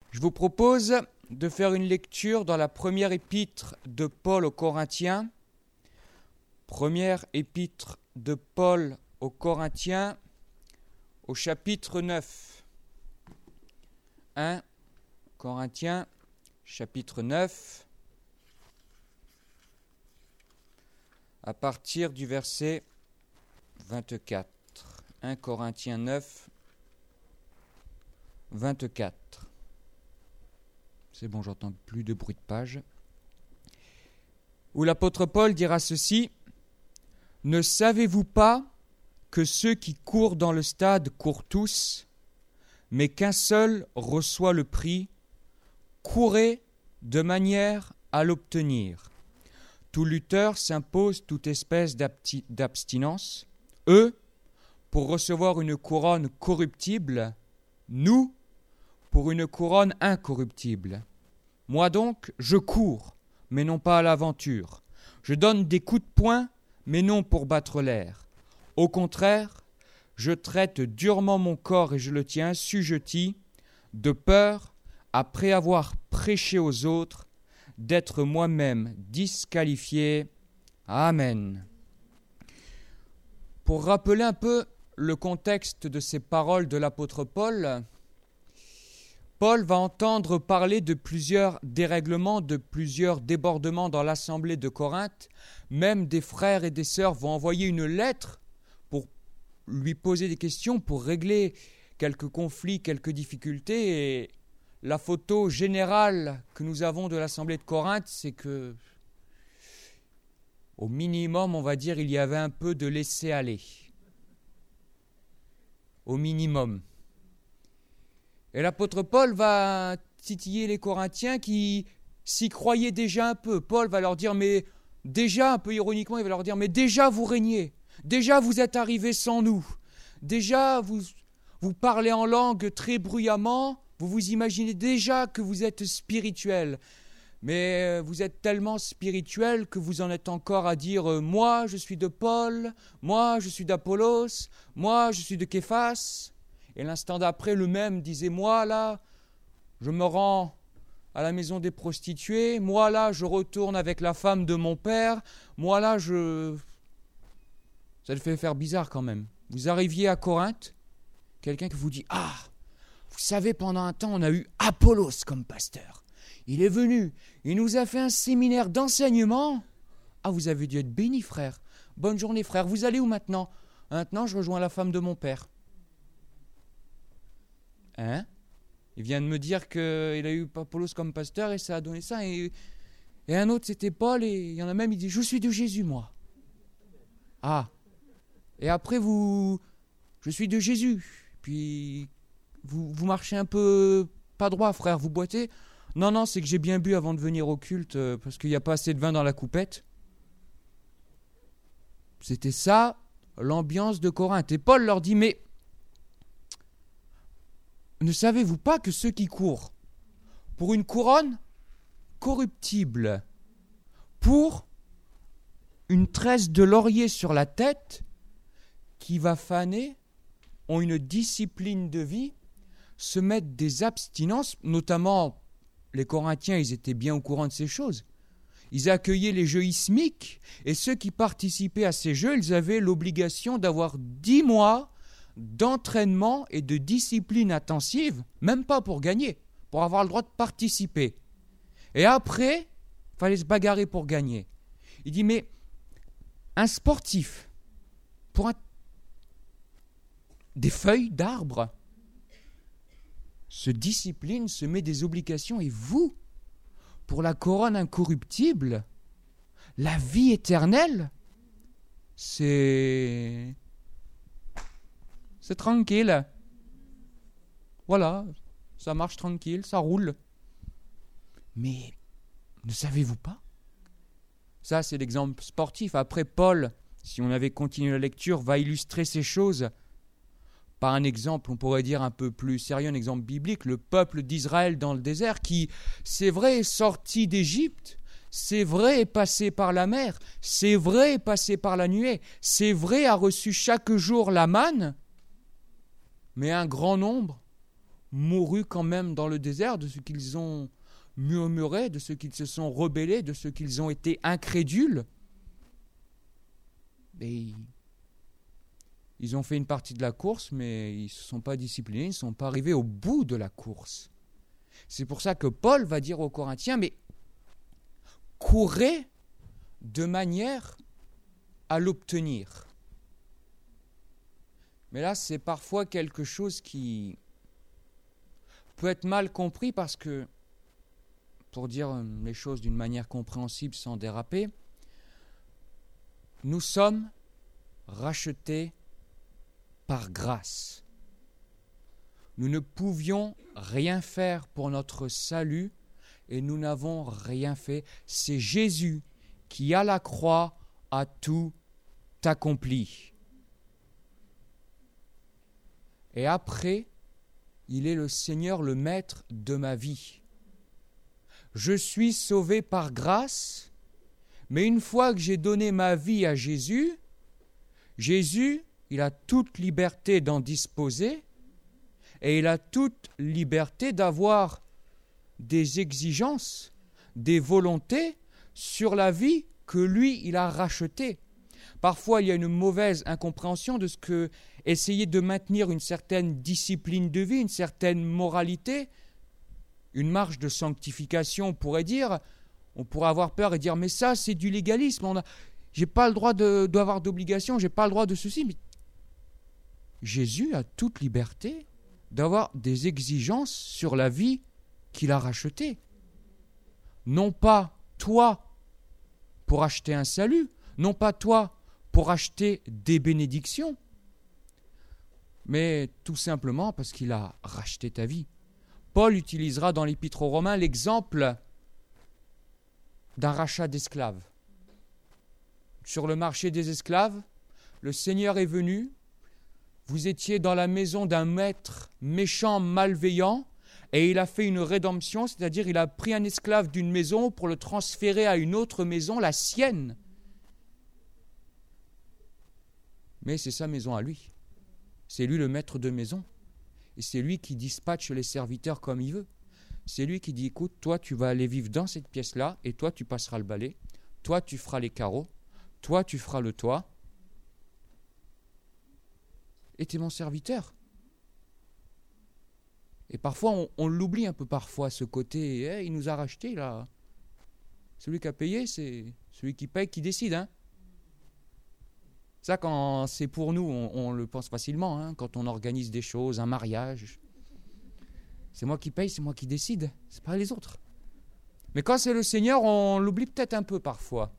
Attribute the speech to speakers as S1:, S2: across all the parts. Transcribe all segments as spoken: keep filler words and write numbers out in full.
S1: Je vous propose de faire une lecture dans la première épître de Paul aux Corinthiens. Première épître de Paul aux Corinthiens, au chapitre neuf. un Corinthiens, chapitre neuf, à partir du verset vingt-quatre. un Corinthiens neuf, vingt-quatre. C'est bon, j'entends plus de bruit de page. Où l'apôtre Paul dira ceci: « Ne savez-vous pas que ceux qui courent dans le stade courent tous, mais qu'un seul reçoit le prix? Courez de manière à l'obtenir. Tout lutteur s'impose toute espèce d'abti- d'abstinence. Eux, pour recevoir une couronne corruptible, nous, pour une couronne incorruptible. Moi donc, je cours, mais non pas à l'aventure. Je donne des coups de poing, mais non pour battre l'air. Au contraire, je traite durement mon corps et je le tiens assujetti, de peur, après avoir prêché aux autres, d'être moi-même disqualifié. Amen. » Pour rappeler un peu le contexte de ces paroles de l'apôtre Paul, Paul va entendre parler de plusieurs dérèglements, de plusieurs débordements dans l'assemblée de Corinthe. Même des frères et des sœurs vont envoyer une lettre pour lui poser des questions, pour régler quelques conflits, quelques difficultés. Et la photo générale que nous avons de l'assemblée de Corinthe, c'est que, au minimum, on va dire, il y avait un peu de laisser-aller. Au minimum. Et l'apôtre Paul va titiller les Corinthiens qui s'y croyaient déjà un peu. Paul va leur dire, mais déjà, un peu ironiquement, il va leur dire, mais déjà vous régnez, déjà vous êtes arrivés sans nous, déjà vous, vous parlez en langue très bruyamment, vous vous imaginez déjà que vous êtes spirituel, mais vous êtes tellement spirituel que vous en êtes encore à dire, moi je suis de Paul, moi je suis d'Apollos, moi je suis de Képhas. Et l'instant d'après, le même disait, moi là, je me rends à la maison des prostituées, moi là, je retourne avec la femme de mon père, moi là, je... Ça le fait faire bizarre quand même. Vous arriviez à Corinthe, quelqu'un qui vous dit, ah, vous savez, pendant un temps, on a eu Apollos comme pasteur. Il est venu, il nous a fait un séminaire d'enseignement. Ah, vous avez dû être béni, frère. Bonne journée, frère. Vous allez où maintenant? Maintenant, je rejoins la femme de mon père. Hein? Il vient de me dire qu'il a eu Apollos comme pasteur et ça a donné ça. Et, et un autre, c'était Paul, et il y en a même, il dit, je suis de Jésus, moi. Ah. Et après, vous, je suis de Jésus. Puis, vous, vous marchez un peu pas droit, frère, vous boitez. Non, non, c'est que j'ai bien bu avant de venir au culte, euh, parce qu'il n'y a pas assez de vin dans la coupette. C'était ça, l'ambiance de Corinthe. Et Paul leur dit, mais ne savez-vous pas que ceux qui courent pour une couronne corruptible, pour une tresse de laurier sur la tête qui va faner, ont une discipline de vie, se mettent des abstinences, notamment les Corinthiens, ils étaient bien au courant de ces choses. Ils accueillaient les jeux ismiques, et ceux qui participaient à ces jeux, ils avaient l'obligation d'avoir dix mois d'entraînement et de discipline intensive, même pas pour gagner, pour avoir le droit de participer. Et après, il fallait se bagarrer pour gagner. Il dit, mais un sportif, pour un... des feuilles d'arbre, se discipline, se met des obligations, et vous, pour la couronne incorruptible, la vie éternelle, c'est... c'est tranquille. Voilà, ça marche tranquille, ça roule. Mais ne savez-vous pas? Ça, c'est l'exemple sportif. Après, Paul, si on avait continué la lecture, va illustrer ces choses par un exemple, on pourrait dire un peu plus sérieux, un exemple biblique, le peuple d'Israël dans le désert qui, c'est vrai, est sorti d'Égypte, c'est vrai, est passé par la mer, c'est vrai, est passé par la nuée, c'est vrai, a reçu chaque jour la manne, mais un grand nombre mouru quand même dans le désert, de ceux qu'ils ont murmuré, de ceux qui se sont rebellés, de ceux qu'ils ont été incrédules. Et ils ont fait une partie de la course, mais ils ne se sont pas disciplinés, ils ne sont pas arrivés au bout de la course. C'est pour ça que Paul va dire aux Corinthiens, mais courez de manière à l'obtenir. Mais là, c'est parfois quelque chose qui peut être mal compris parce que, pour dire les choses d'une manière compréhensible sans déraper, nous sommes rachetés par grâce. Nous ne pouvions rien faire pour notre salut et nous n'avons rien fait. C'est Jésus qui, à la croix, a tout accompli. Et après, il est le Seigneur, le Maître de ma vie. Je suis sauvé par grâce, mais une fois que j'ai donné ma vie à Jésus, Jésus, il a toute liberté d'en disposer et il a toute liberté d'avoir des exigences, des volontés sur la vie que lui, il a rachetée. Parfois, il y a une mauvaise incompréhension de ce que essayer de maintenir une certaine discipline de vie, une certaine moralité, une marche de sanctification, on pourrait dire. On pourrait avoir peur et dire, mais ça, c'est du légalisme. On a, j'ai pas le droit de, d'avoir d'obligation, j'ai pas le droit de ceci. Mais Jésus a toute liberté d'avoir des exigences sur la vie qu'il a rachetée. Non pas toi pour acheter un salut, non pas toi pour acheter des bénédictions, mais tout simplement parce qu'il a racheté ta vie. Paul utilisera dans l'Épître aux Romains l'exemple d'un rachat d'esclaves. Sur le marché des esclaves, le Seigneur est venu, vous étiez dans la maison d'un maître méchant, malveillant, et il a fait une rédemption, c'est-à-dire il a pris un esclave d'une maison pour le transférer à une autre maison, la sienne. Mais c'est sa maison à lui. C'est lui le maître de maison. Et c'est lui qui dispatche les serviteurs comme il veut. C'est lui qui dit, écoute, toi tu vas aller vivre dans cette pièce-là, et toi tu passeras le balai, toi tu feras les carreaux, toi tu feras le toit, et tu es mon serviteur. Et parfois, on, on l'oublie un peu parfois, ce côté, hey, il nous a racheté là. Celui qui a payé, c'est celui qui paye qui décide. Hein. Ça, quand c'est pour nous, on, on le pense facilement, hein, quand on organise des choses, un mariage. C'est moi qui paye, c'est moi qui décide, c'est pas les autres. Mais quand c'est le Seigneur, on l'oublie peut-être un peu parfois.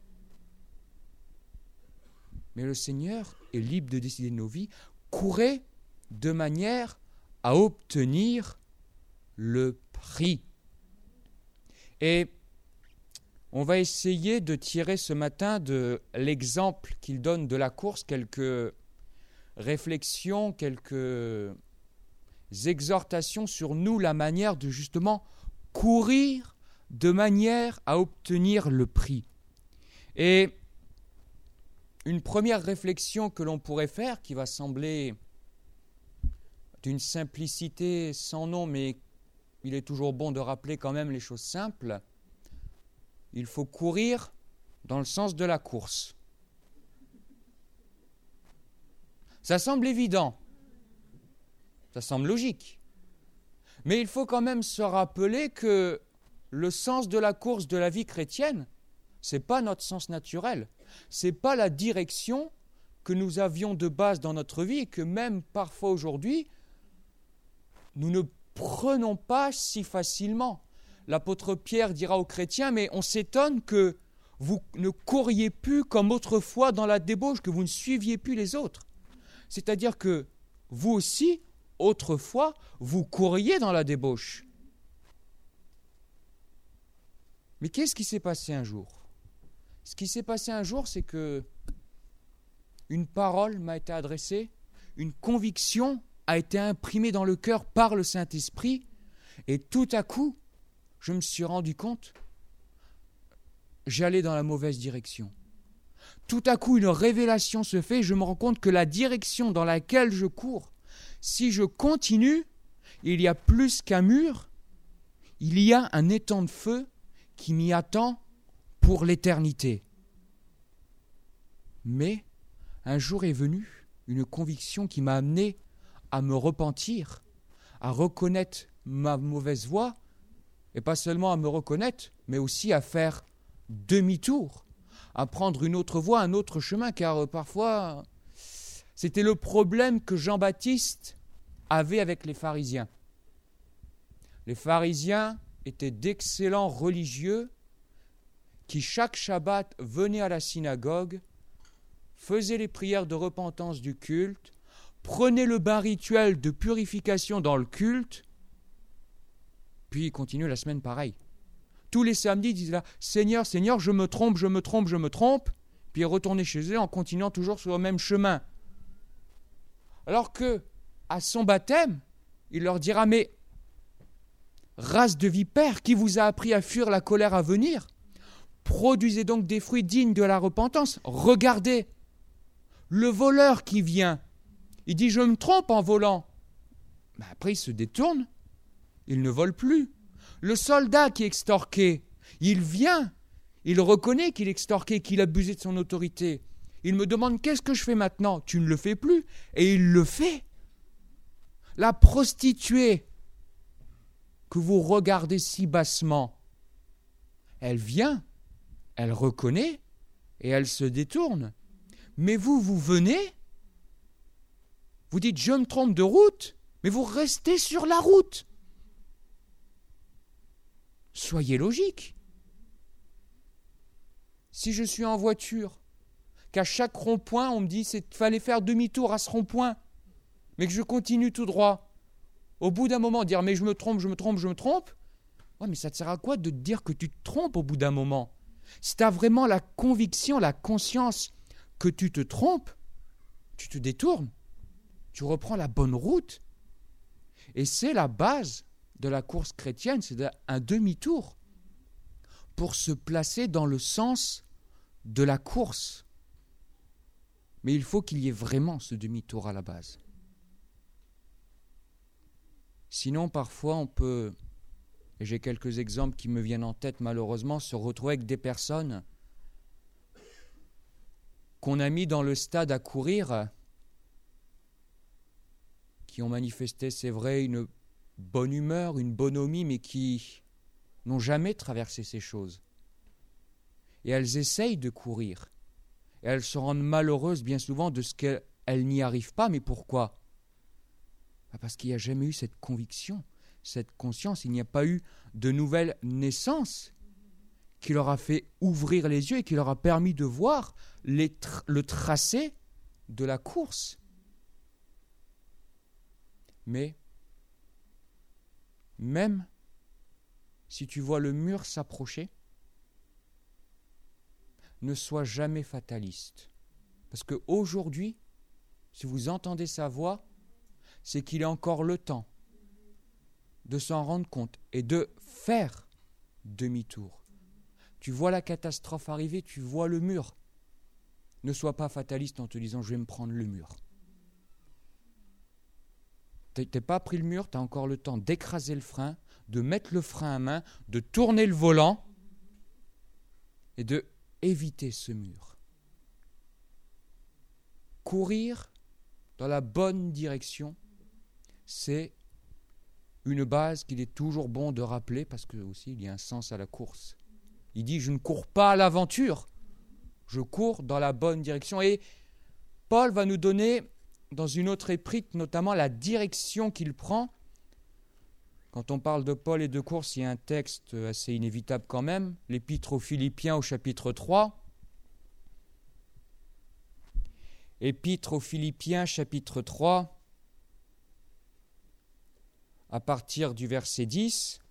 S1: Mais le Seigneur est libre de décider de nos vies. Courez de manière à obtenir le prix. Et on va essayer de tirer ce matin de l'exemple qu'il donne de la course quelques réflexions, quelques exhortations sur nous, la manière de justement courir de manière à obtenir le prix. Et une première réflexion que l'on pourrait faire, qui va sembler d'une simplicité sans nom, mais il est toujours bon de rappeler quand même les choses simples. Il faut courir dans le sens de la course. Ça semble évident, ça semble logique, mais il faut quand même se rappeler que le sens de la course de la vie chrétienne, ce n'est pas notre sens naturel, ce n'est pas la direction que nous avions de base dans notre vie et que même parfois aujourd'hui, nous ne prenons pas si facilement. L'apôtre Pierre dira aux chrétiens, mais on s'étonne que vous ne couriez plus comme autrefois dans la débauche, que vous ne suiviez plus les autres. C'est-à-dire que vous aussi, autrefois, vous couriez dans la débauche. Mais qu'est-ce qui s'est passé un jour ? Ce qui s'est passé un jour, c'est que une parole m'a été adressée, une conviction a été imprimée dans le cœur par le Saint-Esprit, et tout à coup, je me suis rendu compte, j'allais dans la mauvaise direction. Tout à coup, une révélation se fait, je me rends compte que la direction dans laquelle je cours, si je continue, il y a plus qu'un mur, il y a un étang de feu qui m'y attend pour l'éternité. Mais un jour est venu une conviction qui m'a amené à me repentir, à reconnaître ma mauvaise voie, et pas seulement à me reconnaître, mais aussi à faire demi-tour, à prendre une autre voie, un autre chemin, car parfois, c'était le problème que Jean-Baptiste avait avec les pharisiens. Les pharisiens étaient d'excellents religieux qui, chaque Shabbat, venaient à la synagogue, faisaient les prières de repentance du culte, prenaient le bain rituel de purification dans le culte, puis ils continuaient la semaine pareil. Tous les samedis, ils disaient là, « Seigneur, Seigneur, je me trompe, je me trompe, je me trompe », puis ils retournaient chez eux en continuant toujours sur le même chemin. Alors que, à son baptême, il leur dira, « Mais, race de vipères, qui vous a appris à fuir la colère à venir ? Produisez donc des fruits dignes de la repentance. Regardez, le voleur qui vient, il dit, « Je me trompe en volant. » Mais après, il se détourne, il ne vole plus. Le soldat qui est extorqué, il vient, il reconnaît qu'il est extorqué, qu'il a abusé de son autorité. Il me demande, qu'est-ce que je fais maintenant ? Tu ne le fais plus. Et il le fait. La prostituée que vous regardez si bassement, elle vient, elle reconnaît et elle se détourne. Mais vous, vous venez, vous dites, je me trompe de route, mais vous restez sur la route. Soyez logique. Si je suis en voiture, qu'à chaque rond-point, on me dit qu'il fallait faire demi-tour à ce rond-point, mais que je continue tout droit, au bout d'un moment, dire « mais je me trompe, je me trompe, je me trompe », ouais, mais ça te sert à quoi de te dire que tu te trompes au bout d'un moment ? Si tu as vraiment la conviction, la conscience que tu te trompes, tu te détournes, tu reprends la bonne route. Et c'est la base de la course chrétienne, c'est un demi-tour pour se placer dans le sens de la course. Mais il faut qu'il y ait vraiment ce demi-tour à la base. Sinon, parfois, on peut, et j'ai quelques exemples qui me viennent en tête malheureusement, se retrouver avec des personnes qu'on a mis dans le stade à courir, qui ont manifesté, c'est vrai, une bonne humeur, une bonhomie, mais qui n'ont jamais traversé ces choses. Et elles essayent de courir. Et elles se rendent malheureuses bien souvent de ce qu'elles n'y arrivent pas. Mais pourquoi ? Parce qu'il n'y a jamais eu cette conviction, cette conscience. Il n'y a pas eu de nouvelle naissance qui leur a fait ouvrir les yeux et qui leur a permis de voir les tra- le tracé de la course. Mais même si tu vois le mur s'approcher, ne sois jamais fataliste. Parce qu'aujourd'hui, si vous entendez sa voix, c'est qu'il est encore le temps de s'en rendre compte et de faire demi-tour. Tu vois la catastrophe arriver, tu vois le mur. Ne sois pas fataliste en te disant « je vais me prendre le mur ». Tu n'as pas pris le mur, tu as encore le temps d'écraser le frein, de mettre le frein à main, de tourner le volant et de éviter ce mur. Courir dans la bonne direction, c'est une base qu'il est toujours bon de rappeler parce que aussi il y a un sens à la course. Il dit « je ne cours pas à l'aventure, je cours dans la bonne direction ». Et Paul va nous donner dans une autre épître notamment la direction qu'il prend. Quand on parle de Paul et de course, il y a un texte assez inévitable quand même, l'épître aux Philippiens au chapitre trois. Épître aux Philippiens chapitre trois, à partir du verset dix,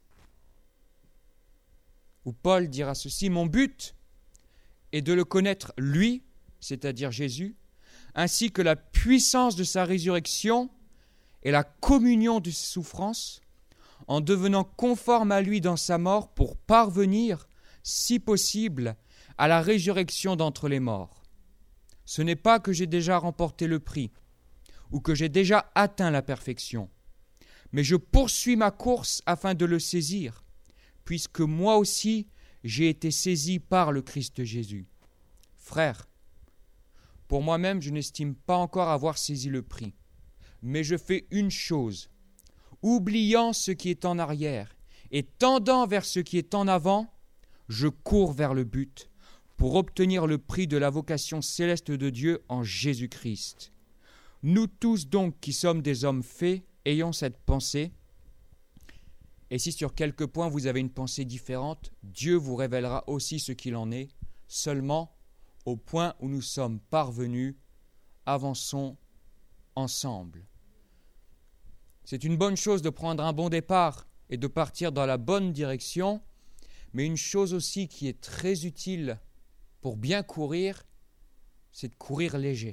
S1: où Paul dira ceci, « Mon but est de le connaître lui, c'est-à-dire Jésus, ainsi que la puissance de sa résurrection et la communion de ses souffrances, en devenant conforme à lui dans sa mort pour parvenir, si possible, à la résurrection d'entre les morts. Ce n'est pas que j'ai déjà remporté le prix ou que j'ai déjà atteint la perfection, mais je poursuis ma course afin de le saisir, puisque moi aussi j'ai été saisi par le Christ Jésus. Frères, pour moi-même, je n'estime pas encore avoir saisi le prix, mais je fais une chose, oubliant ce qui est en arrière et tendant vers ce qui est en avant, je cours vers le but pour obtenir le prix de la vocation céleste de Dieu en Jésus-Christ. Nous tous donc qui sommes des hommes faits, ayons cette pensée. Et si sur quelques points vous avez une pensée différente, Dieu vous révélera aussi ce qu'il en est. Seulement, au point où nous sommes parvenus, avançons ensemble. C'est une bonne chose de prendre un bon départ et de partir dans la bonne direction, mais une chose aussi qui est très utile pour bien courir, c'est de courir léger.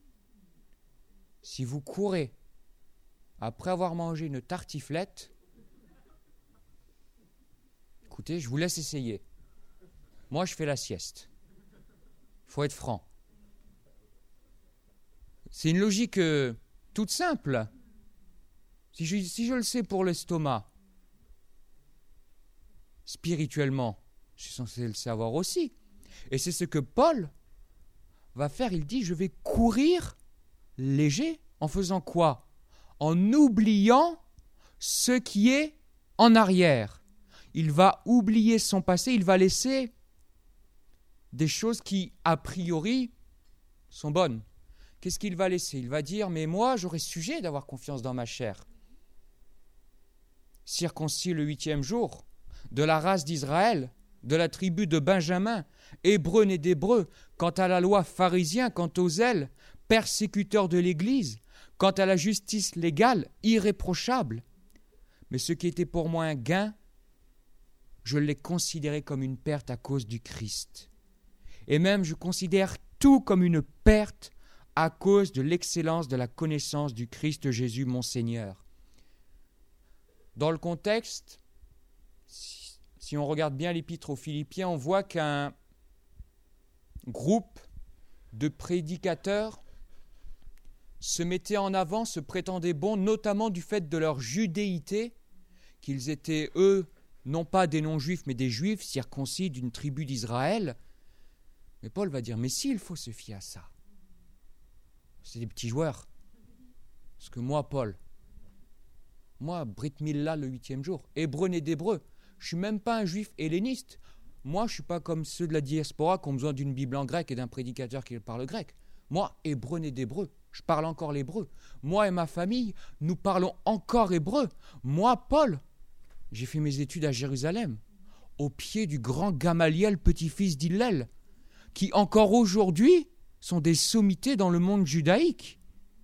S1: Si vous courez après avoir mangé une tartiflette, écoutez, je vous laisse essayer. Moi, je fais la sieste. Il faut être franc. C'est une logique euh, toute simple. Si je, si je le sais pour l'estomac, spirituellement, je suis censé le savoir aussi. Et c'est ce que Paul va faire. Il dit, je vais courir léger en faisant quoi? En oubliant ce qui est en arrière. Il va oublier son passé, il va laisser des choses qui, a priori, sont bonnes. Qu'est-ce qu'il va laisser? Il va dire, mais moi, j'aurais sujet d'avoir confiance dans ma chair. Circoncis le huitième jour, de la race d'Israël, de la tribu de Benjamin, hébreu né d'hébreu, quant à la loi pharisien, quant aux zèles, persécuteur de l'Église, quant à la justice légale, irréprochable. Mais ce qui était pour moi un gain, je l'ai considéré comme une perte à cause du Christ. Et même je considère tout comme une perte à cause de l'excellence de la connaissance du Christ Jésus, mon Seigneur. Dans le contexte, si, si on regarde bien l'épître aux Philippiens, on voit qu'un groupe de prédicateurs se mettait en avant, se prétendait bons, notamment du fait de leur judéité, qu'ils étaient, eux, non pas des non-juifs, mais des juifs circoncis d'une tribu d'Israël. Mais Paul va dire, mais si, il faut se fier à ça. C'est des petits joueurs. Parce que moi, Paul, moi, Brit Milla le huitième jour, hébreu né d'hébreu, je ne suis même pas un juif helléniste. Moi, je ne suis pas comme ceux de la diaspora qui ont besoin d'une Bible en grec et d'un prédicateur qui parle grec. Moi, hébreu né d'hébreu, je parle encore l'hébreu. Moi et ma famille, nous parlons encore hébreu. Moi, Paul, j'ai fait mes études à Jérusalem, au pied du grand Gamaliel, petit-fils d'Hillel, qui encore aujourd'hui sont des sommités dans le monde judaïque.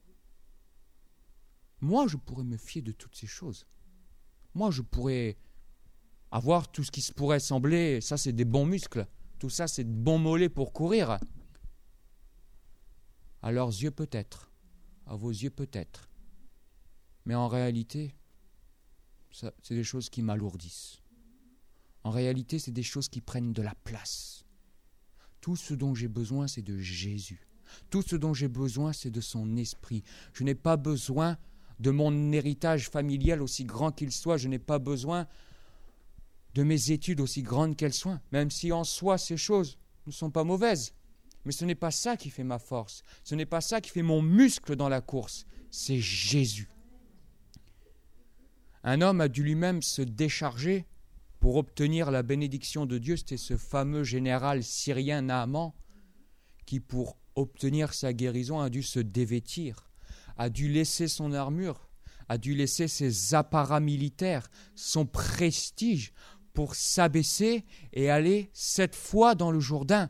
S1: Moi, je pourrais me fier de toutes ces choses. Moi, je pourrais avoir tout ce qui se pourrait sembler, ça c'est des bons muscles, tout ça c'est de bons mollets pour courir. À leurs yeux peut-être, à vos yeux peut-être. Mais en réalité, ça, c'est des choses qui m'alourdissent. En réalité, c'est des choses qui prennent de la place. Tout ce dont j'ai besoin, c'est de Jésus. Tout ce dont j'ai besoin, c'est de son esprit. Je n'ai pas besoin de mon héritage familial aussi grand qu'il soit. Je n'ai pas besoin de mes études aussi grandes qu'elles soient. Même si en soi, ces choses ne sont pas mauvaises. Mais ce n'est pas ça qui fait ma force. Ce n'est pas ça qui fait mon muscle dans la course. C'est Jésus. Un homme a dû lui-même se décharger pour obtenir la bénédiction de Dieu. C'était ce fameux général syrien Naaman qui, pour obtenir sa guérison, a dû se dévêtir, a dû laisser son armure, a dû laisser ses apparats militaires, son prestige pour s'abaisser et aller sept fois dans le Jourdain.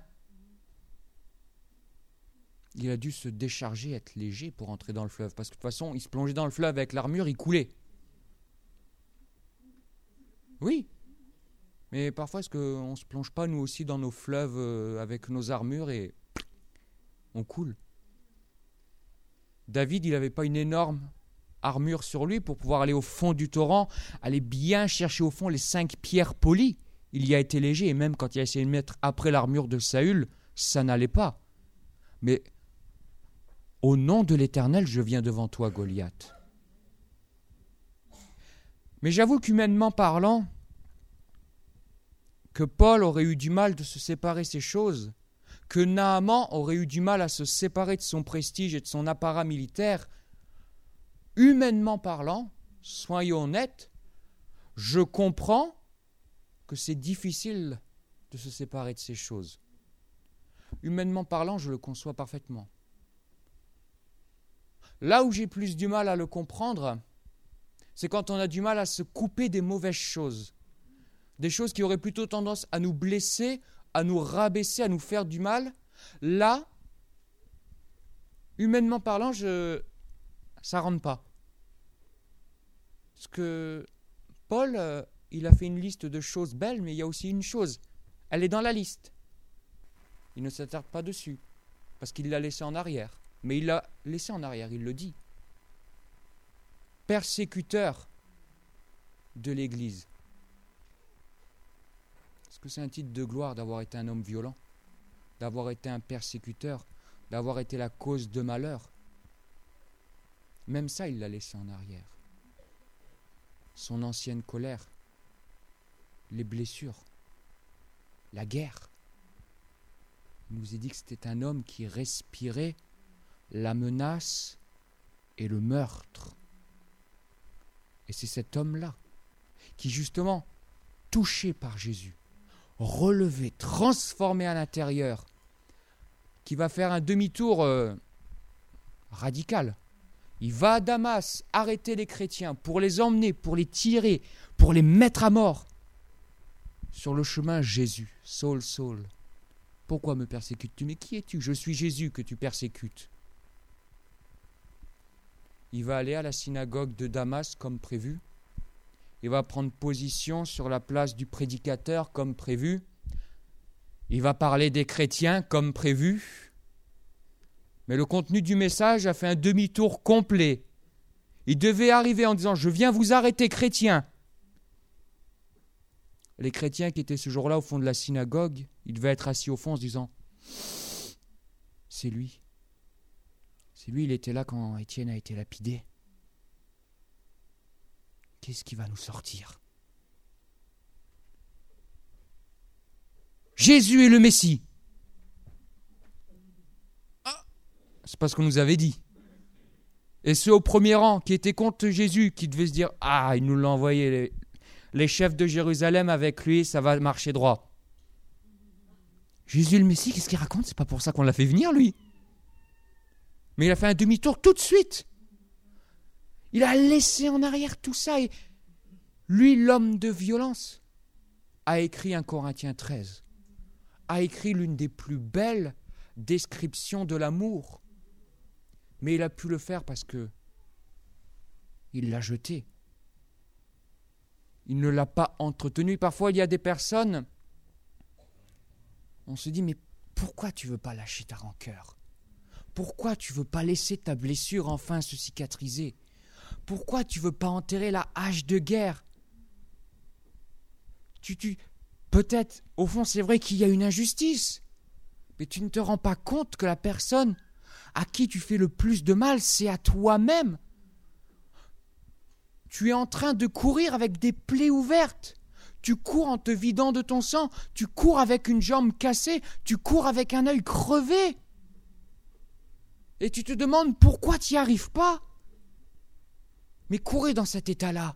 S1: Il a dû se décharger, être léger pour entrer dans le fleuve. Parce que de toute façon, il se plongeait dans le fleuve avec l'armure, il coulait. Oui. Mais parfois, est-ce qu'on ne se plonge pas, nous aussi, dans nos fleuves avec nos armures et on coule? David, il n'avait pas une énorme armure sur lui pour pouvoir aller au fond du torrent, aller bien chercher au fond les cinq pierres polies. Il y a été léger, et même quand il a essayé de mettre après l'armure de Saül, ça n'allait pas. Mais au nom de l'Éternel, je viens devant toi, Goliath. Mais j'avoue qu'humainement parlant, que Paul aurait eu du mal de se séparer de ces choses, que Naaman aurait eu du mal à se séparer de son prestige et de son apparat militaire, humainement parlant, soyons honnêtes, je comprends que c'est difficile de se séparer de ces choses. Humainement parlant, je le conçois parfaitement. Là où j'ai plus du mal à le comprendre, c'est quand on a du mal à se couper des mauvaises choses. Des choses qui auraient plutôt tendance à nous blesser, à nous rabaisser, à nous faire du mal. Là, humainement parlant, je... ça ne rentre pas. Parce que Paul, euh, il a fait une liste de choses belles, mais il y a aussi une chose. Elle est dans la liste. Il ne s'attarde pas dessus, parce qu'il l'a laissé en arrière. Mais il l'a laissé en arrière, il le dit. Persécuteur de l'Église. Est-ce que c'est un titre de gloire d'avoir été un homme violent, d'avoir été un persécuteur, d'avoir été la cause de malheur? Même ça, il l'a laissé en arrière. Son ancienne colère, les blessures, la guerre. Il nous a dit que c'était un homme qui respirait la menace et le meurtre. Et c'est cet homme-là qui, justement, touché par Jésus, relevé, transformé à l'intérieur, qui va faire un demi-tour euh, radical. Il va à Damas arrêter les chrétiens pour les emmener, pour les tirer, pour les mettre à mort. Sur le chemin, Jésus, Saul, Saul, pourquoi me persécutes-tu? Mais qui es-tu? Je suis Jésus que tu persécutes. Il va aller à la synagogue de Damas comme prévu. Il va prendre position sur la place du prédicateur comme prévu. Il va parler des chrétiens comme prévu. Mais le contenu du message a fait un demi-tour complet. Il devait arriver en disant « Je viens vous arrêter, chrétiens !» Les chrétiens qui étaient ce jour-là au fond de la synagogue, ils devaient être assis au fond en se disant « C'est lui. C'est lui, il était là quand Étienne a été lapidé. Qu'est-ce qui va nous sortir? Jésus est le Messie. » Ah, c'est pas ce qu'on nous avait dit. Et ceux au premier rang qui étaient contre Jésus, qui devaient se dire « Ah, il nous l'a envoyé, les, les chefs de Jérusalem avec lui, ça va marcher droit. » Jésus le Messie, qu'est-ce qu'il raconte? C'est pas pour ça qu'on l'a fait venir, lui. Mais il a fait un demi-tour tout de suite. Il a laissé en arrière tout ça. Et lui, l'homme de violence, a écrit un Corinthiens treize, a écrit l'une des plus belles descriptions de l'amour. Mais il a pu le faire parce que il l'a jeté. Il ne l'a pas entretenu. Parfois, il y a des personnes, on se dit, mais pourquoi tu ne veux pas lâcher ta rancœur? Pourquoi tu ne veux pas laisser ta blessure enfin se cicatriser? Pourquoi tu ne veux pas enterrer la hache de guerre? tu, tu, Peut-être, au fond, c'est vrai qu'il y a une injustice, mais tu ne te rends pas compte que la personne à qui tu fais le plus de mal, c'est à toi-même. Tu es en train de courir avec des plaies ouvertes. Tu cours en te vidant de ton sang. Tu cours avec une jambe cassée. Tu cours avec un œil crevé. Et tu te demandes pourquoi tu n'y arrives pas. Mais courez dans cet état-là.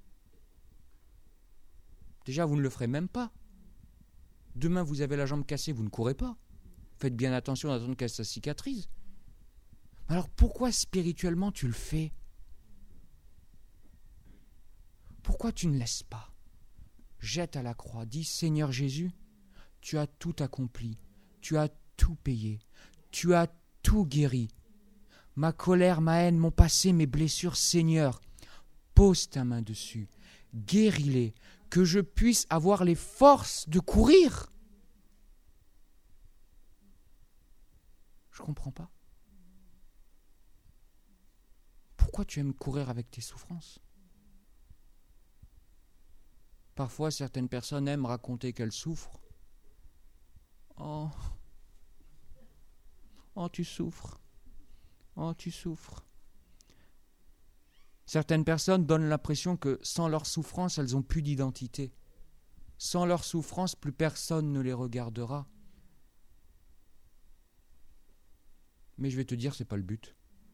S1: Déjà, vous ne le ferez même pas. Demain, vous avez la jambe cassée, vous ne courez pas. Faites bien attention d'attendre qu'elle se cicatrise. Alors pourquoi spirituellement tu le fais? Pourquoi tu ne laisses pas? Jette à la croix, dis Seigneur Jésus, tu as tout accompli, tu as tout payé, tu as tout guéri. Ma colère, ma haine, mon passé, mes blessures, Seigneur, pose ta main dessus, guéris-les, que je puisse avoir les forces de courir. Je ne comprends pas. Pourquoi tu aimes courir avec tes souffrances? Parfois, certaines personnes aiment raconter qu'elles souffrent. Oh, oh, tu souffres. Oh, tu souffres. Certaines personnes donnent l'impression que sans leur souffrance, elles n'ont plus d'identité. Sans leur souffrance, plus personne ne les regardera. Mais je vais te dire, ce n'est pas le but.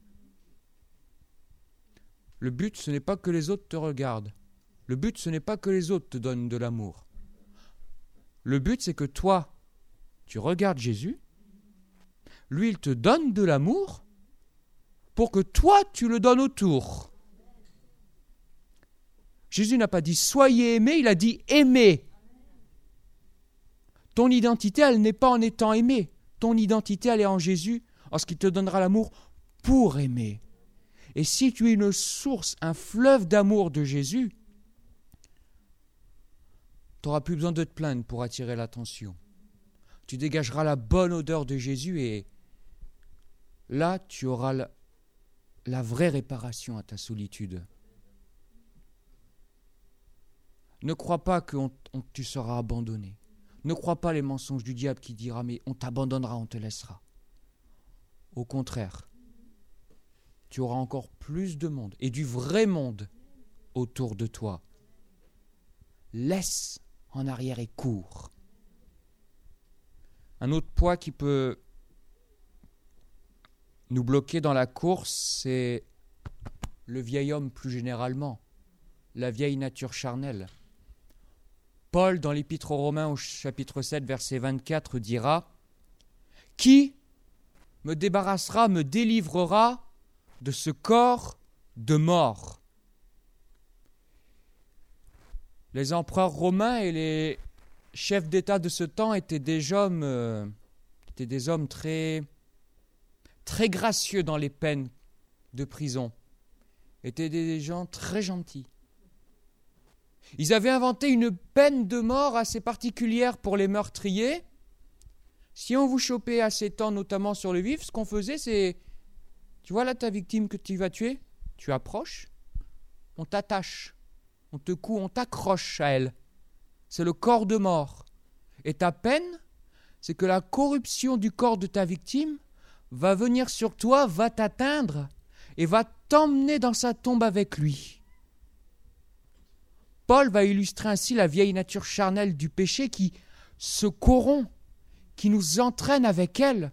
S1: Le but, ce n'est pas que les autres te regardent. Le but, ce n'est pas que les autres te donnent de l'amour. Le but, c'est que toi, tu regardes Jésus, lui, il te donne de l'amour pour que toi, tu le donnes autour. Jésus n'a pas dit « soyez aimés », il a dit « aimez ». Ton identité, elle n'est pas en étant aimé. Ton identité, elle est en Jésus, en ce qu'il te donnera l'amour pour aimer. Et si tu es une source, un fleuve d'amour de Jésus, tu n'auras plus besoin de te plaindre pour attirer l'attention. Tu dégageras la bonne odeur de Jésus et là, tu auras la, la vraie réparation à ta solitude. Ne crois pas que on, on, tu seras abandonné. Ne crois pas les mensonges du diable qui dira « mais on t'abandonnera, on te laissera ». Au contraire, tu auras encore plus de monde et du vrai monde autour de toi. Laisse en arrière et cours. Un autre poids qui peut nous bloquer dans la course, c'est le vieil homme plus généralement, la vieille nature charnelle. Paul, dans l'Épître aux Romains au chapitre sept, verset vingt-quatre, dira « Qui me débarrassera, me délivrera de ce corps de mort ?» Les empereurs romains et les chefs d'État de ce temps étaient des hommes, euh, étaient des hommes très, très gracieux dans les peines de prison, étaient des gens très gentils. Ils avaient inventé une peine de mort assez particulière pour les meurtriers. Si on vous chopait à ces temps, notamment sur le vif, ce qu'on faisait, c'est, tu vois là ta victime que tu vas tuer, tu approches, on t'attache, on te coud, on t'accroche à elle. C'est le corps de mort. Et ta peine, c'est que la corruption du corps de ta victime va venir sur toi, va t'atteindre et va t'emmener dans sa tombe avec lui. Paul va illustrer ainsi la vieille nature charnelle du péché qui se corrompt, qui nous entraîne avec elle.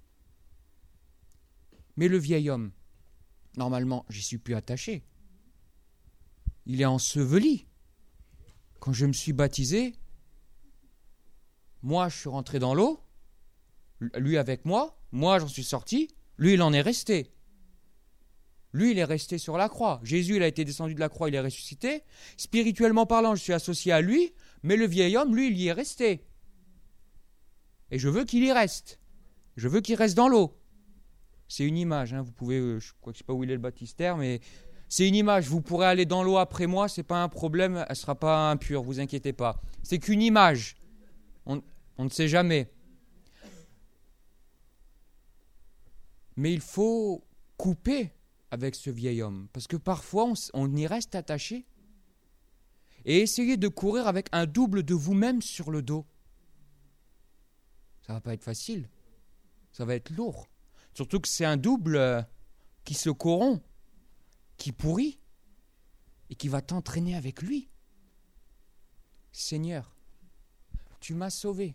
S1: Mais le vieil homme, normalement, j'y suis plus attaché. Il est enseveli. Quand je me suis baptisé, moi je suis rentré dans l'eau, lui avec moi, moi j'en suis sorti, lui il en est resté. Lui, il est resté sur la croix. Jésus, il a été descendu de la croix, il est ressuscité. Spirituellement parlant, je suis associé à lui, mais le vieil homme, lui, il y est resté. Et je veux qu'il y reste. Je veux qu'il reste dans l'eau. C'est une image, hein. Vous pouvez, euh, je ne sais pas où il est le baptistère, mais c'est une image. Vous pourrez aller dans l'eau après moi, ce n'est pas un problème, elle ne sera pas impure, vous inquiétez pas. C'est qu'une image. On, on ne sait jamais. Mais il faut couper avec ce vieil homme, parce que parfois on, on y reste attaché, et essayez de courir avec un double de vous-même sur le dos. Ça va pas être facile, ça va être lourd, surtout que c'est un double euh, qui se corrompt, qui pourrit, et qui va t'entraîner avec lui. Seigneur, tu m'as sauvé,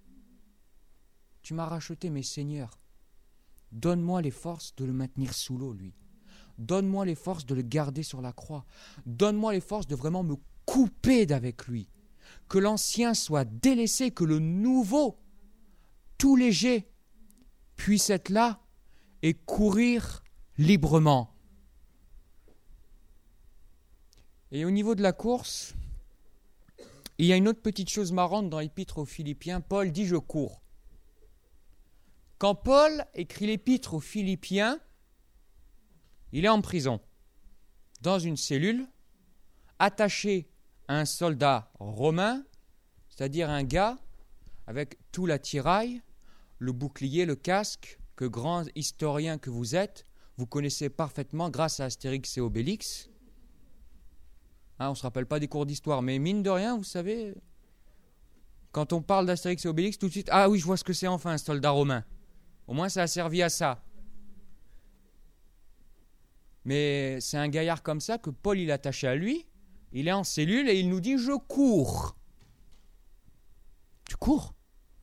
S1: tu m'as racheté, mais Seigneur, donne-moi les forces de le maintenir sous l'eau, lui. Donne-moi les forces de le garder sur la croix. Donne-moi les forces de vraiment me couper d'avec lui. Que l'ancien soit délaissé, que le nouveau, tout léger, puisse être là et courir librement. Et au niveau de la course, il y a une autre petite chose marrante dans l'Épître aux Philippiens. Paul dit « je cours ». Quand Paul écrit l'Épître aux Philippiens, il est en prison, dans une cellule, attaché à un soldat romain, c'est-à-dire un gars avec tout l'attirail, le bouclier, le casque, que grand historien que vous êtes, vous connaissez parfaitement grâce à Astérix et Obélix. Hein, on ne se rappelle pas des cours d'histoire, mais mine de rien, vous savez, quand on parle d'Astérix et Obélix, tout de suite, ah oui, je vois ce que c'est enfin un soldat romain. Au moins, ça a servi à ça. Mais c'est un gaillard comme ça que Paul il est attaché à lui, il est en cellule et il nous dit « je cours ». Tu cours ?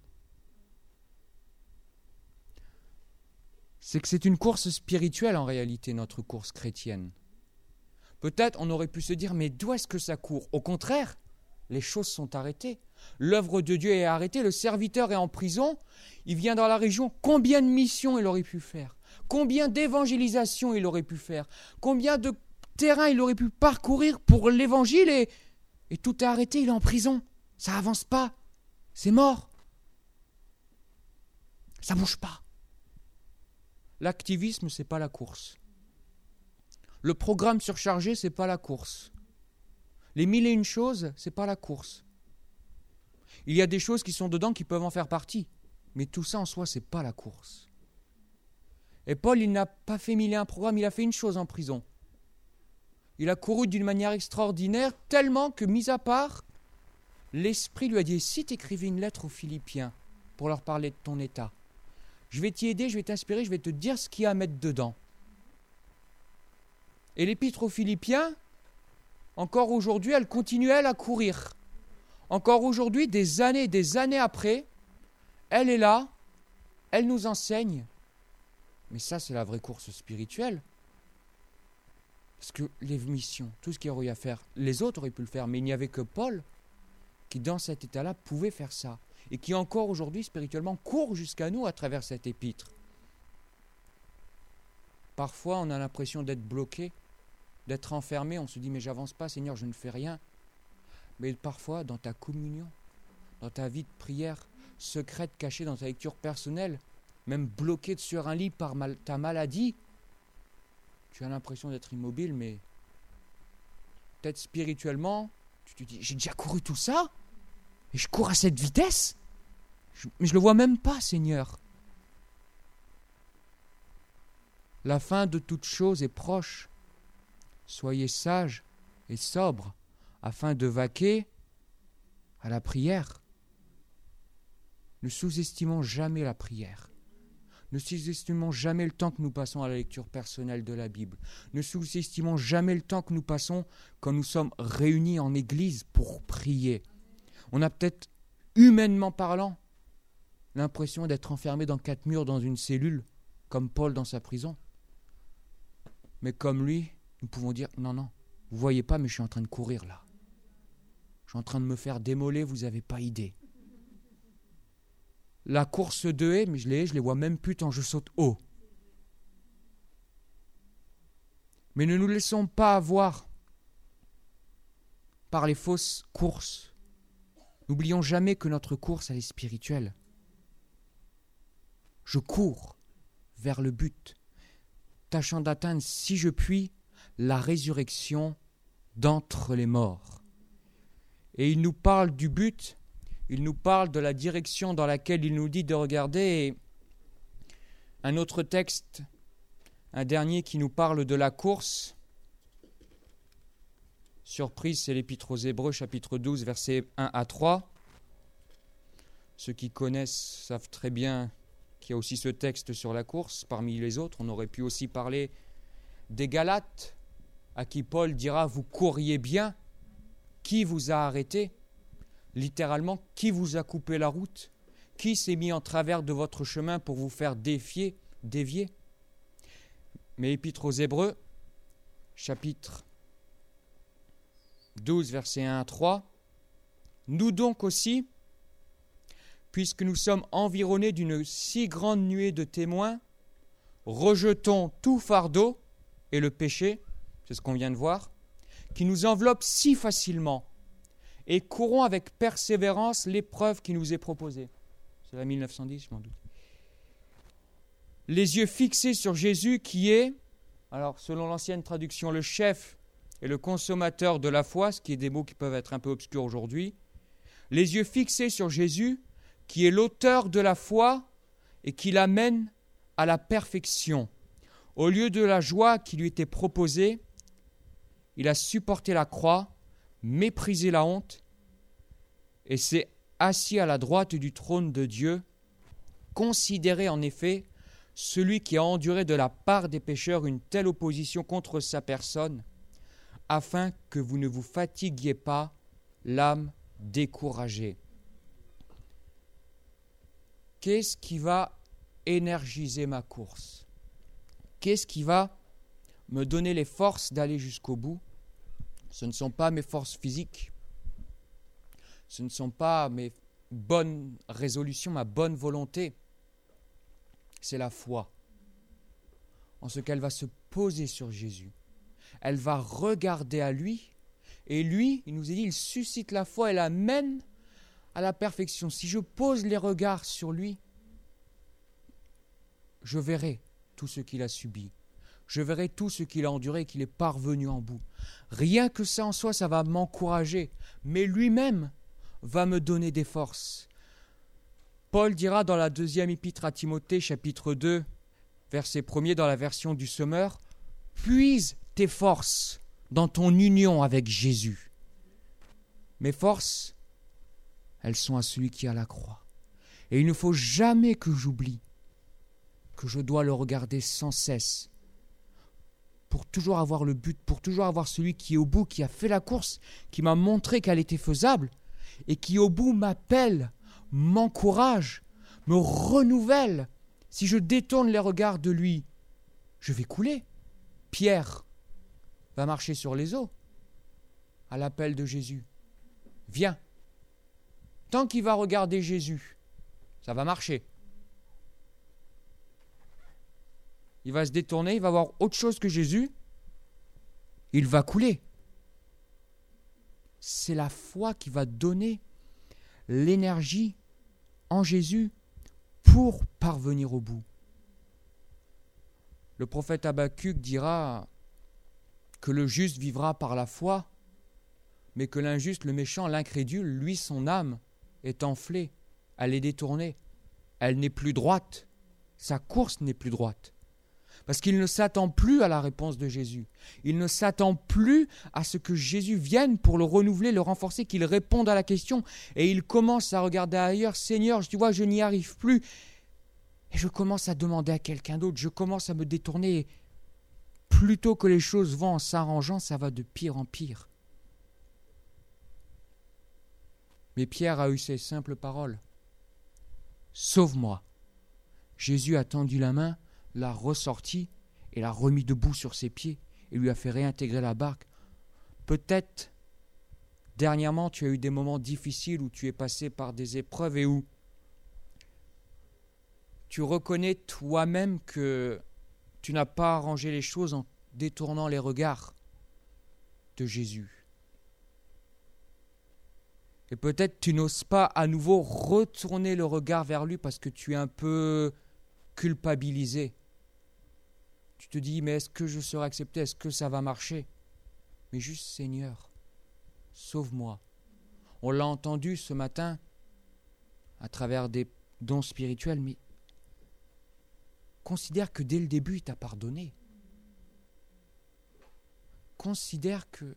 S1: C'est que c'est une course spirituelle en réalité, notre course chrétienne. Peut-être on aurait pu se dire « mais d'où est-ce que ça court ?» Au contraire, les choses sont arrêtées. L'œuvre de Dieu est arrêtée, le serviteur est en prison, il vient dans la région. Combien de missions il aurait pu faire ? Combien d'évangélisation il aurait pu faire ? Combien de terrain il aurait pu parcourir pour l'évangile et, et tout est arrêté, il est en prison. Ça avance pas, c'est mort. Ça bouge pas. L'activisme, c'est pas la course. Le programme surchargé, c'est pas la course. Les mille et une choses, c'est pas la course. Il y a des choses qui sont dedans qui peuvent en faire partie. Mais tout ça en soi, c'est pas la course. Et Paul, il n'a pas fait mille et un programmes, il a fait une chose en prison. Il a couru d'une manière extraordinaire, tellement que, mis à part, l'Esprit lui a dit « si tu écrivais une lettre aux Philippiens pour leur parler de ton état, je vais t'y aider, je vais t'inspirer, je vais te dire ce qu'il y a à mettre dedans. » Et l'épître aux Philippiens, encore aujourd'hui, elle continue, elle, à courir. Encore aujourd'hui, des années et des années après, elle est là, elle nous enseigne. Mais ça, c'est la vraie course spirituelle. Parce que les missions, tout ce qu'il y aurait à faire, les autres auraient pu le faire, mais il n'y avait que Paul qui, dans cet état-là, pouvait faire ça. Et qui encore aujourd'hui, spirituellement, court jusqu'à nous à travers cet épître. Parfois, on a l'impression d'être bloqué, d'être enfermé. On se dit, mais j'avance pas, Seigneur, je ne fais rien. Mais parfois, dans ta communion, dans ta vie de prière secrète, cachée dans ta lecture personnelle, même bloqué sur un lit par mal, ta maladie, tu as l'impression d'être immobile, mais peut-être spirituellement, tu te dis, j'ai déjà couru tout ça, et je cours à cette vitesse, je, mais je ne le vois même pas, Seigneur. La fin de toute chose est proche. Soyez sages et sobres, afin de vaquer à la prière. Ne sous-estimons jamais la prière. Ne sous-estimons jamais le temps que nous passons à la lecture personnelle de la Bible. Ne sous-estimons jamais le temps que nous passons quand nous sommes réunis en église pour prier. On a peut-être, humainement parlant, l'impression d'être enfermé dans quatre murs dans une cellule, comme Paul dans sa prison. Mais comme lui, nous pouvons dire, non, non, vous ne voyez pas, mais je suis en train de courir là. Je suis en train de me faire démoler, vous n'avez pas idée. La course de haies, mais je les haies, je les vois même plus tant je saute haut. Mais ne nous laissons pas avoir par les fausses courses. N'oublions jamais que notre course, elle est spirituelle. Je cours vers le but, tâchant d'atteindre, si je puis, la résurrection d'entre les morts. Et il nous parle du but, il nous parle de la direction dans laquelle il nous dit de regarder. Et un autre texte, un dernier qui nous parle de la course. Surprise, c'est l'Épître aux Hébreux, chapitre douze, versets un à trois. Ceux qui connaissent savent très bien qu'il y a aussi ce texte sur la course. Parmi les autres, on aurait pu aussi parler des Galates, à qui Paul dira « Vous courriez bien, qui vous a arrêté ?» Littéralement, qui vous a coupé la route? Qui s'est mis en travers de votre chemin pour vous faire défier, dévier? Mais Épître aux Hébreux, chapitre douze, versets un à trois. Nous donc aussi, puisque nous sommes environnés d'une si grande nuée de témoins, rejetons tout fardeau et le péché, c'est ce qu'on vient de voir, qui nous enveloppe si facilement, et courons avec persévérance l'épreuve qui nous est proposée. C'est la mille neuf cent dix, je m'en doute. Les yeux fixés sur Jésus qui est, alors selon l'ancienne traduction, le chef et le consommateur de la foi, ce qui est des mots qui peuvent être un peu obscurs aujourd'hui. Les yeux fixés sur Jésus qui est l'auteur de la foi et qui l'amène à la perfection. Au lieu de la joie qui lui était proposée, il a supporté la croix, méprisé la honte et s'est assis à la droite du trône de Dieu, considéré en effet celui qui a enduré de la part des pécheurs une telle opposition contre sa personne, afin que vous ne vous fatiguiez pas l'âme découragée. Qu'est-ce qui va énergiser ma course? Qu'est-ce qui va me donner les forces d'aller jusqu'au bout? Ce ne sont pas mes forces physiques, ce ne sont pas mes bonnes résolutions, ma bonne volonté, c'est la foi, en ce qu'elle va se poser sur Jésus. Elle va regarder à lui, et lui, il nous est dit, il suscite la foi et la mène à la perfection. Si je pose les regards sur lui, je verrai tout ce qu'il a subi. Je verrai tout ce qu'il a enduré et qu'il est parvenu en bout. Rien que ça en soi, ça va m'encourager. Mais lui-même va me donner des forces. Paul dira dans la deuxième épître à Timothée, chapitre deux, verset premier, dans la version du Semeur, « Puise tes forces dans ton union avec Jésus. » Mes forces, elles sont à celui qui est à la croix. Et il ne faut jamais que j'oublie que je dois le regarder sans cesse, pour toujours avoir le but, pour toujours avoir celui qui est au bout, qui a fait la course, qui m'a montré qu'elle était faisable, et qui au bout m'appelle, m'encourage, me renouvelle. Si je détourne les regards de lui, je vais couler. Pierre va marcher sur les eaux à l'appel de Jésus. Viens. Tant qu'il va regarder Jésus, ça va marcher. Il va se détourner, il va voir autre chose que Jésus, il va couler. C'est la foi qui va donner l'énergie en Jésus pour parvenir au bout. Le prophète Habacuc dira que le juste vivra par la foi, mais que l'injuste, le méchant, l'incrédule, lui, son âme est enflée, elle est détournée, elle n'est plus droite, sa course n'est plus droite. Parce qu'il ne s'attend plus à la réponse de Jésus. Il ne s'attend plus à ce que Jésus vienne pour le renouveler, le renforcer, qu'il réponde à la question. Et il commence à regarder ailleurs. « Seigneur, tu vois, je n'y arrive plus. » Et je commence à demander à quelqu'un d'autre. Je commence à me détourner. Plutôt que les choses vont en s'arrangeant, ça va de pire en pire. Mais Pierre a eu ces simples paroles. « Sauve-moi !» Jésus a tendu la main, l'a ressorti et l'a remis debout sur ses pieds et lui a fait réintégrer la barque. Peut-être, dernièrement, tu as eu des moments difficiles où tu es passé par des épreuves et où tu reconnais toi-même que tu n'as pas arrangé les choses en détournant les regards de Jésus. Et peut-être tu n'oses pas à nouveau retourner le regard vers lui parce que tu es un peu culpabilisé. Tu te dis, mais est-ce que je serai accepté? Est-ce que ça va marcher? Mais juste, Seigneur, sauve-moi. On l'a entendu ce matin à travers des dons spirituels, mais considère que dès le début, il t'a pardonné. Considère que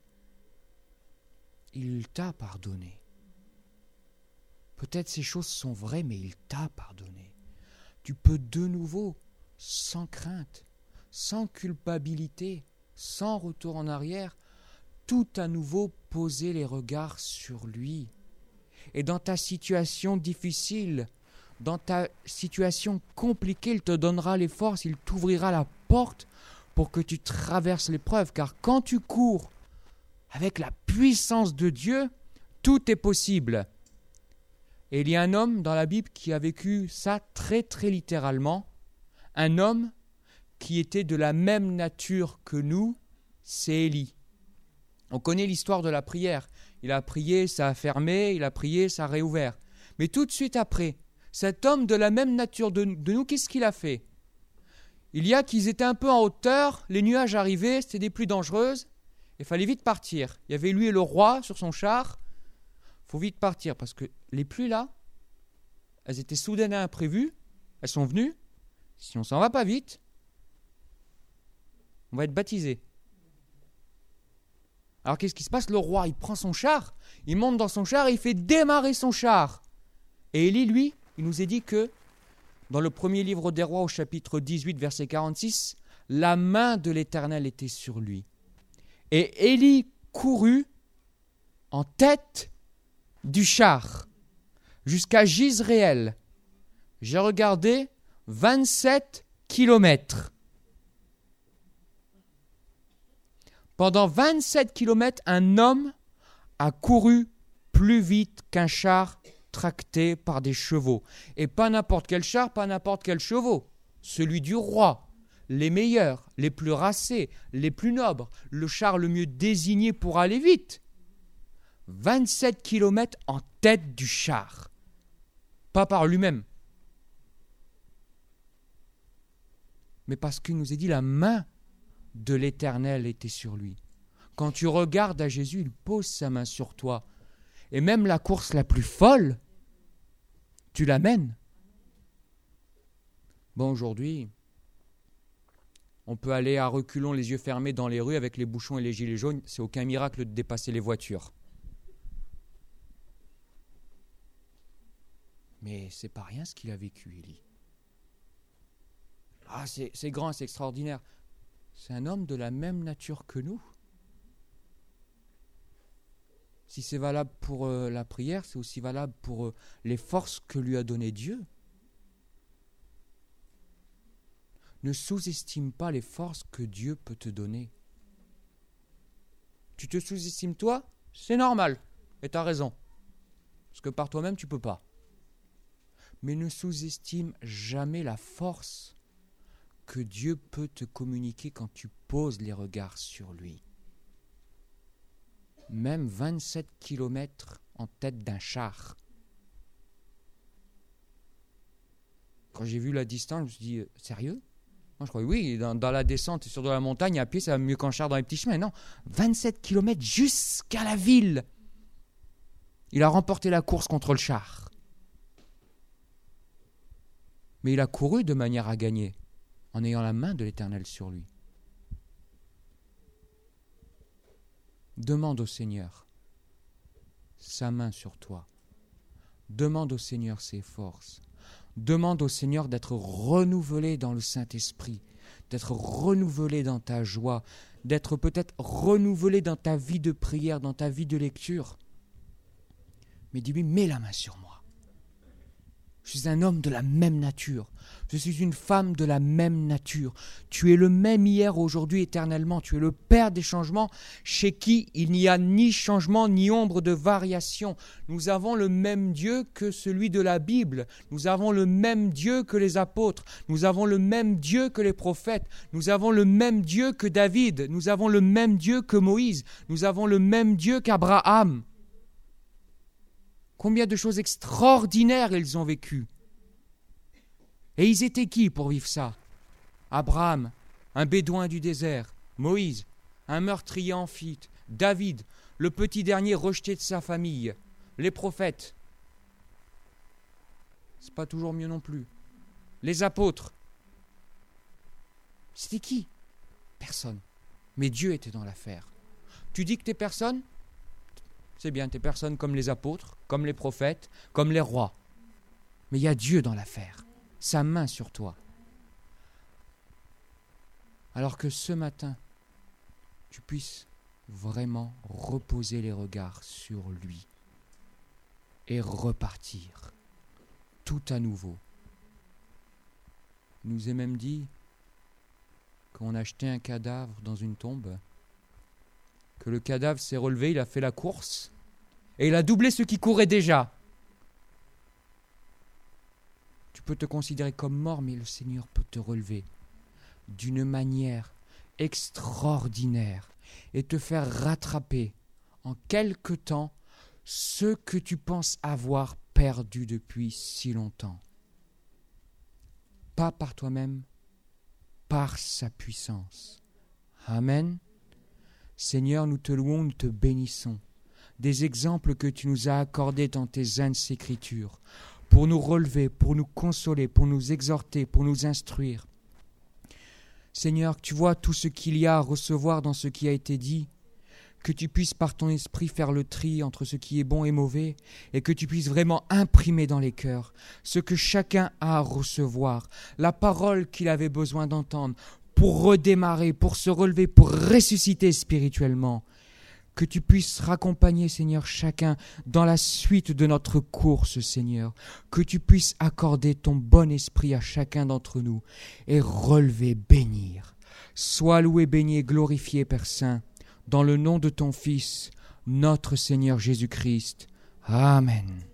S1: il t'a pardonné. Peut-être ces choses sont vraies, mais il t'a pardonné. Tu peux de nouveau, sans crainte, sans culpabilité, sans retour en arrière, tout à nouveau poser les regards sur lui. Et dans ta situation difficile, dans ta situation compliquée, il te donnera les forces, il t'ouvrira la porte pour que tu traverses l'épreuve. Car quand tu cours avec la puissance de Dieu, tout est possible. Et il y a un homme dans la Bible qui a vécu ça très très littéralement, un homme qui était de la même nature que nous, c'est Élie. On connaît l'histoire de la prière. Il a prié, ça a fermé, il a prié, ça a réouvert. Mais tout de suite après, cet homme de la même nature de, de nous, qu'est-ce qu'il a fait? Il y a qu'ils étaient un peu en hauteur, les nuages arrivaient, c'était des pluies dangereuses, il fallait vite partir. Il y avait lui et le roi sur son char. Il faut vite partir parce que les pluies là, elles étaient soudaines et imprévues, elles sont venues. Si on ne s'en va pas vite, on va être baptisé. Alors qu'est-ce qui se passe? Le roi, il prend son char, il monte dans son char et il fait démarrer son char. Et Élie, lui, il nous est dit que Dans le premier livre des Rois, au chapitre dix-huit, verset quarante-six, la main de l'Éternel était sur lui. Et Élie courut en tête du char jusqu'à Jizréel. J'ai regardé vingt-sept kilomètres. Pendant vingt-sept kilomètres, un homme a couru plus vite qu'un char tracté par des chevaux. Et pas n'importe quel char, pas n'importe quel chevaux. Celui du roi, les meilleurs, les plus racés, les plus nobles, le char le mieux désigné pour aller vite. vingt-sept kilomètres en tête du char. Pas par lui-même. Mais parce qu'il nous est dit la main de l'Éternel était sur lui. Quand tu regardes à Jésus, il pose sa main sur toi. Et même la course la plus folle, tu la mènes. Bon, aujourd'hui, on peut aller à reculons, les yeux fermés dans les rues avec les bouchons et les gilets jaunes. C'est aucun miracle de dépasser les voitures. Mais c'est pas rien ce qu'il a vécu, Élie. Ah, c'est, c'est grand, c'est extraordinaire. C'est un homme de la même nature que nous. Si c'est valable pour euh, la prière, c'est aussi valable pour euh, les forces que lui a données Dieu. Ne sous-estime pas les forces que Dieu peut te donner. Tu te sous-estimes toi, c'est normal, et tu as raison. Parce que par toi-même, tu ne peux pas. Mais ne sous-estime jamais la force que Dieu peut te communiquer quand tu poses les regards sur lui. Même vingt-sept kilomètres en tête d'un char. Quand j'ai vu la distance, je me suis dit, euh, sérieux ? Moi je croyais, oui, dans, dans la descente sur de la montagne, à pied, ça va mieux qu'en char dans les petits chemins. Non, vingt-sept kilomètres jusqu'à la ville. Il a remporté la course contre le char. Mais il a couru de manière à gagner, en ayant la main de l'Éternel sur lui. Demande au Seigneur sa main sur toi. Demande au Seigneur ses forces. Demande au Seigneur d'être renouvelé dans le Saint-Esprit, d'être renouvelé dans ta joie, d'être peut-être renouvelé dans ta vie de prière, dans ta vie de lecture. Mais dis-lui, mets la main sur moi. Je suis un homme de la même nature. Je suis une femme de la même nature. Tu es le même hier, aujourd'hui, éternellement. Tu es le Père des changements, chez qui il n'y a ni changement ni ombre de variation. Nous avons le même Dieu que celui de la Bible. Nous avons le même Dieu que les apôtres. Nous avons le même Dieu que les prophètes. Nous avons le même Dieu que David. Nous avons le même Dieu que Moïse. Nous avons le même Dieu qu'Abraham. Combien de choses extraordinaires ils ont vécues. Et ils étaient qui pour vivre ça ? Abraham, un bédouin du désert. Moïse, un meurtrier amphite. David, le petit dernier rejeté de sa famille. Les prophètes. C'est pas toujours mieux non plus. Les apôtres. C'était qui ? Personne. Mais Dieu était dans l'affaire. Tu dis que t'es personne ? C'est bien, t'es personne comme les apôtres, comme les prophètes, comme les rois. Mais il y a Dieu dans l'affaire, sa main sur toi. Alors que ce matin, tu puisses vraiment reposer les regards sur lui et repartir tout à nouveau. Il nous est même dit qu'on a jeté un cadavre dans une tombe, que le cadavre s'est relevé, il a fait la course, et il a doublé ceux qui couraient déjà. Tu peux te considérer comme mort, mais le Seigneur peut te relever d'une manière extraordinaire et te faire rattraper en quelque temps ce que tu penses avoir perdu depuis si longtemps. Pas par toi-même, par sa puissance. Amen. Seigneur, nous te louons, nous te bénissons. Des exemples que tu nous as accordés dans tes saintes écritures, pour nous relever, pour nous consoler, pour nous exhorter, pour nous instruire. Seigneur, tu vois tout ce qu'il y a à recevoir dans ce qui a été dit, que tu puisses par ton esprit faire le tri entre ce qui est bon et mauvais, et que tu puisses vraiment imprimer dans les cœurs ce que chacun a à recevoir, la parole qu'il avait besoin d'entendre pour redémarrer, pour se relever, pour ressusciter spirituellement. Que tu puisses raccompagner, Seigneur, chacun dans la suite de notre course, Seigneur. Que tu puisses accorder ton bon esprit à chacun d'entre nous et relever, bénir. Sois loué, béni et glorifié, Père Saint, dans le nom de ton Fils, notre Seigneur Jésus-Christ. Amen.